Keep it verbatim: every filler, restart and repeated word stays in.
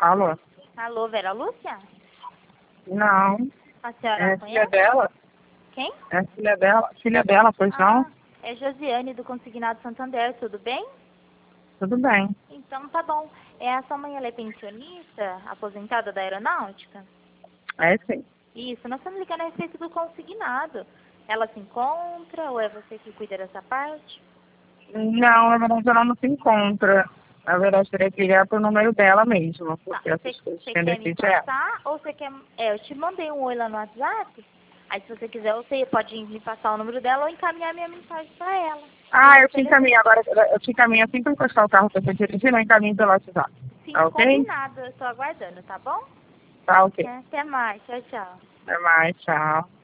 Alô? Alô, Vera Lúcia? Não. A senhora É não filha conhece? dela? Quem? É filha dela? Filha dela, pois não? Ah, é Josiane do Consignado Santander, tudo bem? Tudo bem. Então tá bom. É, a sua mãe, ela é pensionista, aposentada da aeronáutica? É sim. Isso, nós estamos ligando a respeito do consignado. Ela se encontra ou é você que cuida dessa parte? Não, na verdade ela não se encontra. Na verdade, teria que ligar pro número dela mesmo, Tá, porque você essas coisas você quem quer me decide é ela. passar ou você quer... É, eu te mandei um oi lá no WhatsApp. Aí se você quiser, você pode me passar o número dela ou encaminhar minha mensagem para ela. Ah, eu te Telefone. encaminho agora, eu te encaminho assim que eu encostar o carro pra você dirigir, eu encaminho pelo WhatsApp. Sim, Tá ok? combinado. Eu estou aguardando, tá bom? Tá ok. É, até mais. Tchau, tchau. Até mais, tchau.